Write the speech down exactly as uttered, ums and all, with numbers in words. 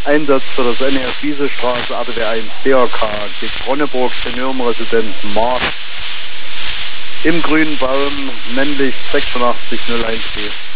Einsatz für das N E F Wiesestraße, R T W eins D R K, geht Ronneburg, Seniorenresidenz Markt, im grünen Baum, männlich sechsundachtzig null eins B.